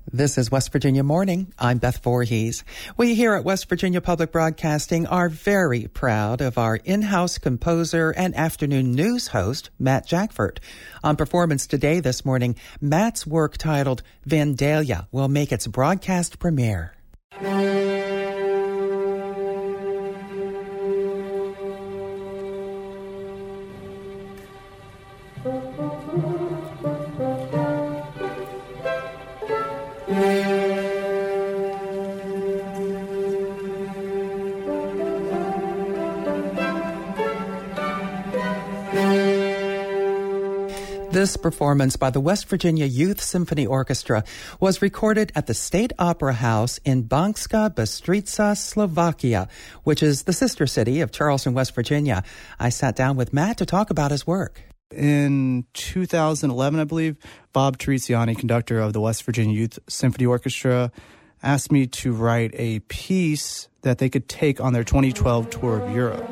This is West Virginia Morning. I'm Beth Voorhees. We here at West Virginia Public Broadcasting are very proud of our in-house composer and afternoon news host, Matt Jackford. On performance today this morning, Matt's work titled Vandalia will make its broadcast premiere. This performance by the West Virginia Youth Symphony Orchestra was recorded at the State Opera House in Banská Bystrica, Slovakia, which is the sister city of Charleston, West Virginia. I sat down with Matt to talk about his work. In 2011, I believe, Bob Teresiani, conductor of the West Virginia Youth Symphony Orchestra, asked me to write a piece that they could take on their 2012 tour of Europe.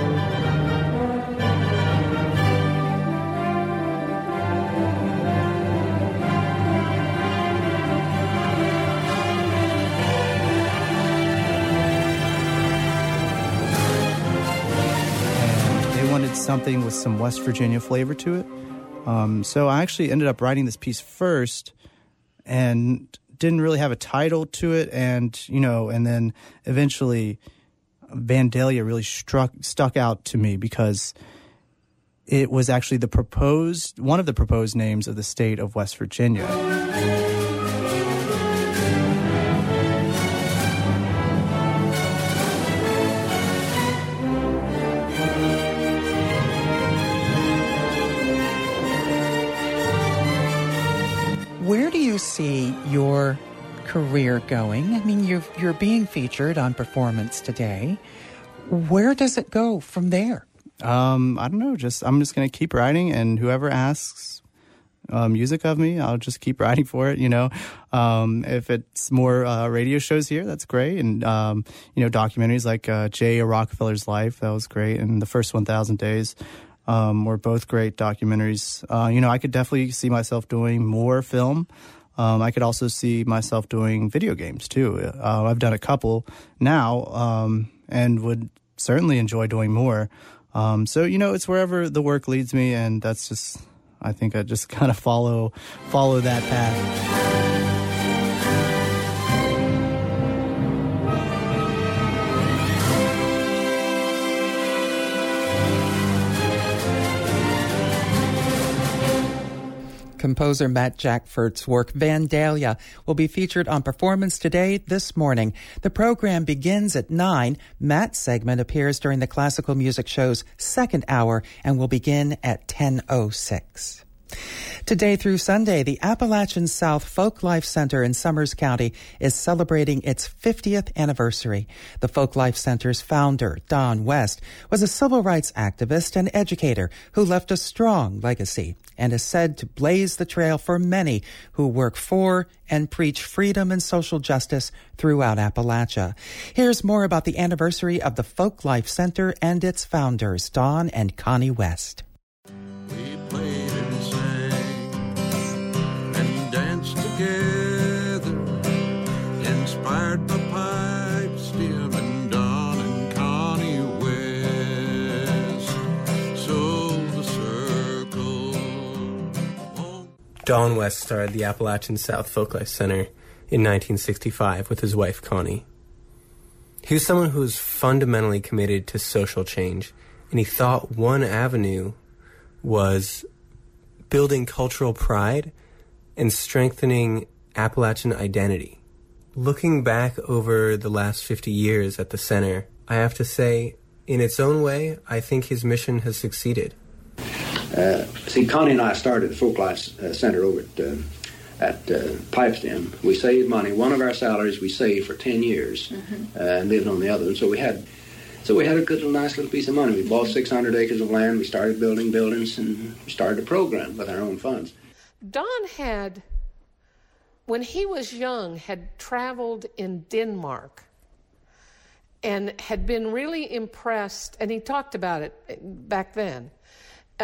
Something with some West Virginia flavor to it. So I actually ended up writing this piece first and didn't really have a title to it. And then eventually Vandalia really stuck out to me because it was actually one of the proposed names of the state of West Virginia. Where do you see your career going? I mean, you're being featured on Performance today. Where does it go from there? I don't know. I'm just going to keep writing, and whoever asks music of me, I'll just keep writing for it. If it's more radio shows here, that's great, and documentaries like J. A. Rockefeller's Life, that was great, and The First 1,000 Days. Were both great documentaries. I could definitely see myself doing more film. I could also see myself doing video games, too. I've done a couple now and would certainly enjoy doing more. So, it's wherever the work leads me, and that's just, I think I just kind of follow that path. Composer Matt Jackford's work, Vandalia, will be featured on Performance today this morning. The program begins at 9. Matt's segment appears during the classical music show's second hour and will begin at 10:06. Today through Sunday, the Appalachian South Folklife Center in Summers County is celebrating its 50th anniversary. The Folklife Center's founder, Don West, was a civil rights activist and educator who left a strong legacy and is said to blaze the trail for many who work for and preach freedom and social justice throughout Appalachia. Here's more about the anniversary of the Folklife Center and its founders, Don and Connie West. We played and sang and danced together, inspired by pipe stem and Don and Connie West. So the circle. Don West started the Appalachian South Folklife Center in 1965 with his wife Connie. He was someone who was fundamentally committed to social change, and he thought one avenue was building cultural pride and strengthening Appalachian identity. Looking back over the last 50 years at the center, I have to say, in its own way, I think his mission has succeeded. Connie and I started the Folklife Center over at Pipestem. We saved money. One of our salaries we saved for 10 years and lived on the other. And so we had a good, nice little piece of money. We bought 600 acres of land. We started building buildings, and we started a program with our own funds. Don had, when he was young, had traveled in Denmark and had been really impressed, and he talked about it back then,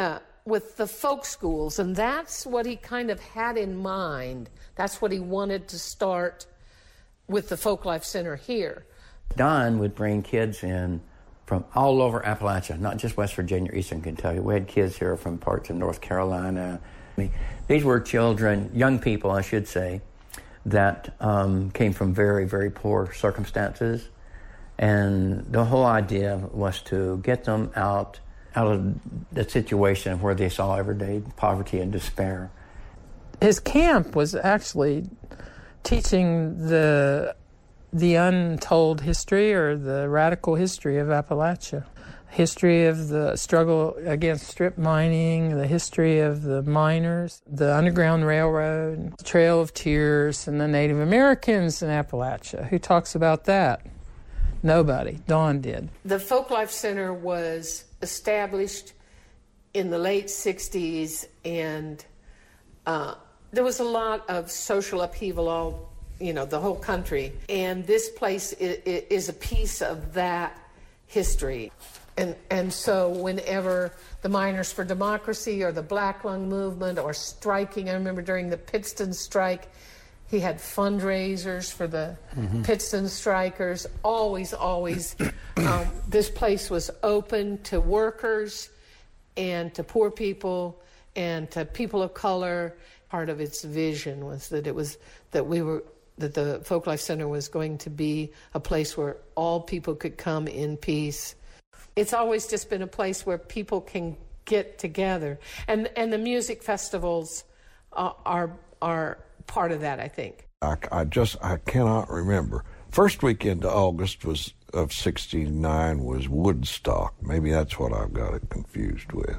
with the folk schools, and that's what he kind of had in mind. That's what he wanted to start with the Folklife Center here. Don would bring kids in from all over Appalachia, not just West Virginia or Eastern Kentucky. We had kids here from parts of North Carolina. These were children, young people, I should say, that came from very, very poor circumstances. And the whole idea was to get them out of the situation where they saw everyday poverty and despair. His camp was actually teaching the untold history or the radical history of Appalachia. History of the struggle against strip mining, the history of the miners, the Underground Railroad, the Trail of Tears, and the Native Americans in Appalachia. Who talks about that? Nobody. Don did. The Folklife Center was established in the late 60s, and there was a lot of social upheaval all, the whole country. And this place is a piece of that history. And so whenever the Miners for Democracy or the Black Lung Movement or striking, I remember during the Pittston strike, he had fundraisers for the Pittston strikers. Always, this place was open to workers and to poor people and to people of color. Part of its vision was that that the Folklife Center was going to be a place where all people could come in peace. It's always just been a place where people can get together, and the music festivals are part of that, I think. I cannot remember. First weekend of August of '69 was Woodstock. Maybe that's what I've got it confused with.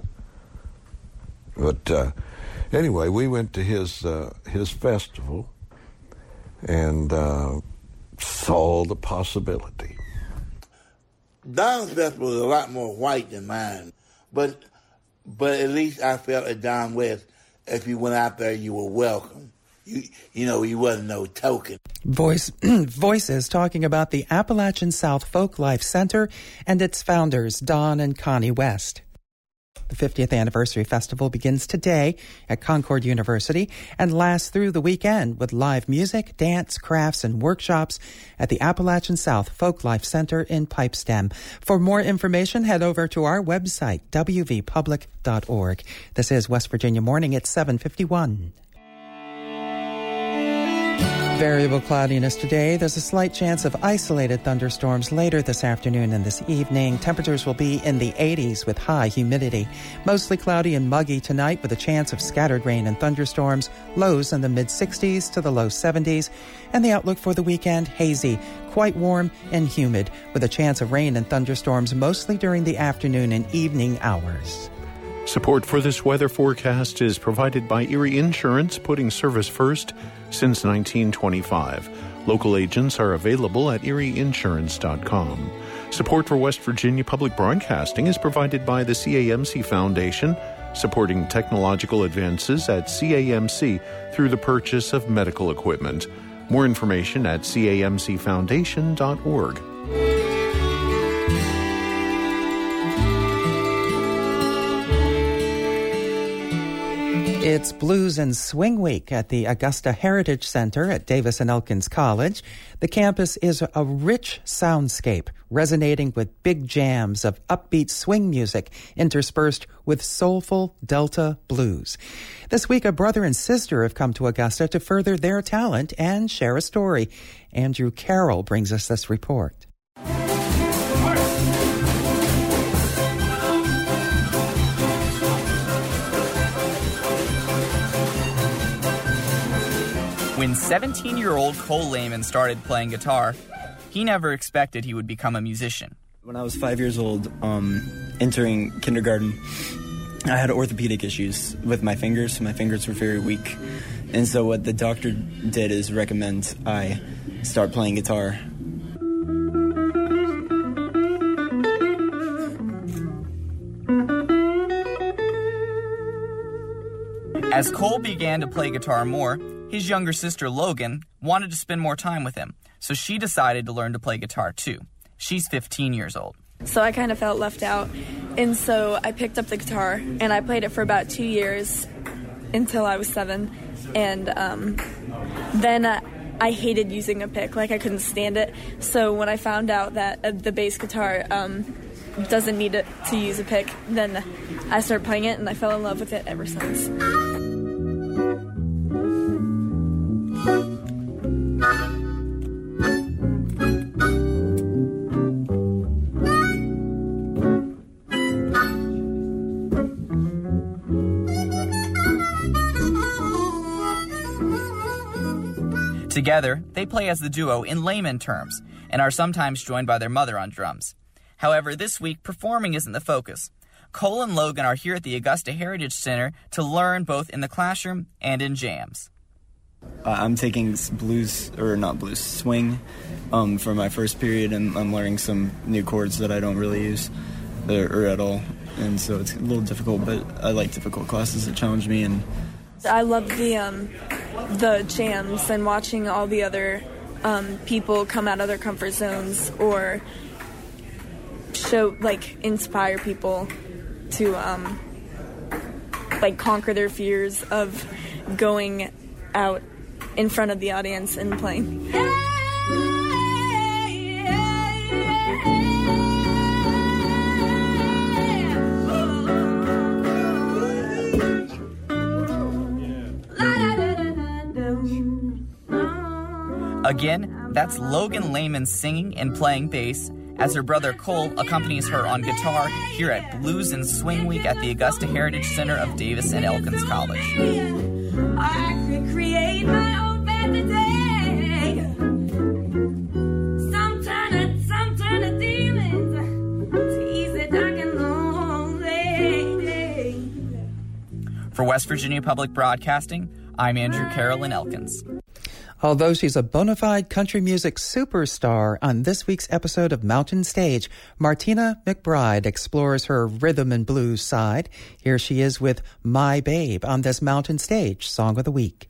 But anyway, we went to his festival and saw the possibility. Don's festival was a lot more white than mine, but at least I felt at Don West, if you went out there, you were welcome. You wasn't no token. Voices talking about the Appalachian South Folklife Center and its founders, Don and Connie West. The 50th Anniversary Festival begins today at Concord University and lasts through the weekend with live music, dance, crafts, and workshops at the Appalachian South Folklife Center in Pipestem. For more information, head over to our website, wvpublic.org. This is West Virginia Morning at 7:51. Variable cloudiness today. There's a slight chance of isolated thunderstorms later this afternoon and this evening. Temperatures will be in the 80s with high humidity. Mostly cloudy and muggy tonight with a chance of scattered rain and thunderstorms. Lows in the mid-60s to the low 70s. And the outlook for the weekend, hazy, quite warm and humid with a chance of rain and thunderstorms mostly during the afternoon and evening hours. Support for this weather forecast is provided by Erie Insurance, putting service first since 1925. Local agents are available at erieinsurance.com. Support for West Virginia Public Broadcasting is provided by the CAMC Foundation, supporting technological advances at CAMC through the purchase of medical equipment. More information at camcfoundation.org. It's Blues and Swing Week at the Augusta Heritage Center at Davis and Elkins College. The campus is a rich soundscape, resonating with big jams of upbeat swing music interspersed with soulful Delta blues. This week, a brother and sister have come to Augusta to further their talent and share a story. Andrew Carroll brings us this report. When 17-year-old Cole Lehman started playing guitar, he never expected he would become a musician. When I was 5 years old, entering kindergarten, I had orthopedic issues with my fingers. My fingers were very weak. And so what the doctor did is recommend I start playing guitar. As Cole began to play guitar more, his younger sister Logan wanted to spend more time with him, so she decided to learn to play guitar too. She's 15 years old. So I kind of felt left out. And so I picked up the guitar, and I played it for about 2 years until I was 7. And then I hated using a pick. Like, I couldn't stand it. So when I found out that the bass guitar doesn't need to use a pick, then I started playing it, and I fell in love with it ever since. Together, they play as the duo in layman terms and are sometimes joined by their mother on drums. However, this week, performing isn't the focus. Cole and Logan are here at the Augusta Heritage Center to learn both in the classroom and in jams. I'm taking swing for my first period, and I'm learning some new chords that I don't really use or at all. And so it's a little difficult, but I like difficult classes that challenge me. And I love the jams and watching all the other people come out of their comfort zones or inspire people to conquer their fears of going out in front of the audience and playing. Again, that's Logan Lehman singing and playing bass as her brother Cole accompanies her on guitar here at Blues and Swing Week at the Augusta Heritage Center of Davis and Elkins College. I could create my own fantasy. Some turn of demons to ease the dark and lonely. For West Virginia Public Broadcasting, I'm Andrew Carolyn Elkins. Although she's a bona fide country music superstar, on this week's episode of Mountain Stage, Martina McBride explores her rhythm and blues side. Here she is with My Babe on this Mountain Stage Song of the Week.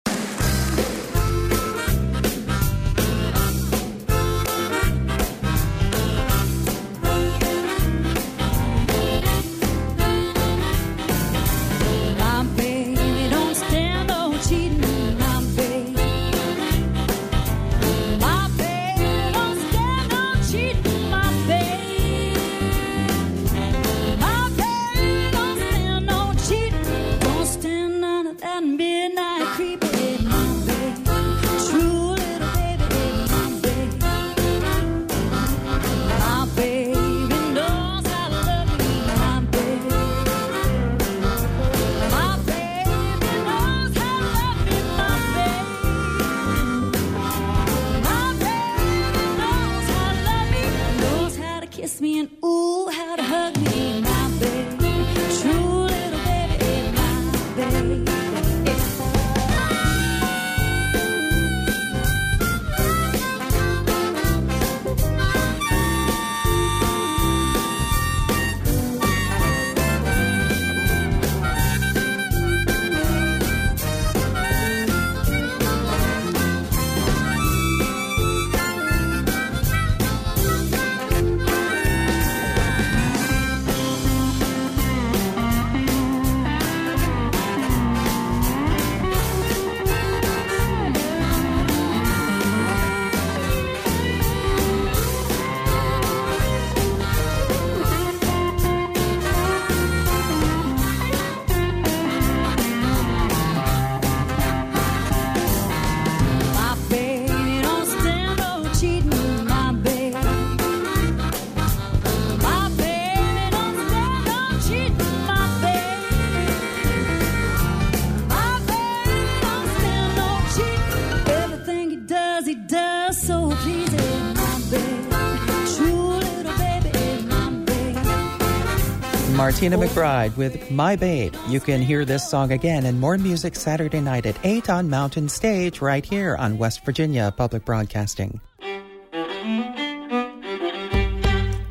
Martina McBride with My Babe. You can hear this song again and more music Saturday night at 8 on Mountain Stage right here on West Virginia Public Broadcasting.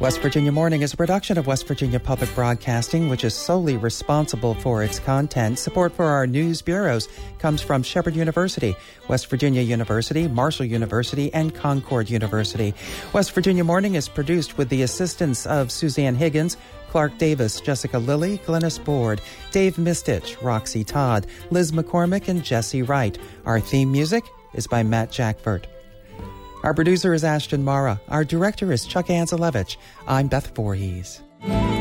West Virginia Morning is a production of West Virginia Public Broadcasting, which is solely responsible for its content. Support for our news bureaus comes from Shepherd University, West Virginia University, Marshall University, and Concord University. West Virginia Morning is produced with the assistance of Suzanne Higgins, Clark Davis, Jessica Lilly, Glennis Board, Dave Mistich, Roxy Todd, Liz McCormick, and Jesse Wright. Our theme music is by Matt Jackford. Our producer is Ashton Mara. Our director is Chuck Anzelevich. I'm Beth Voorhees.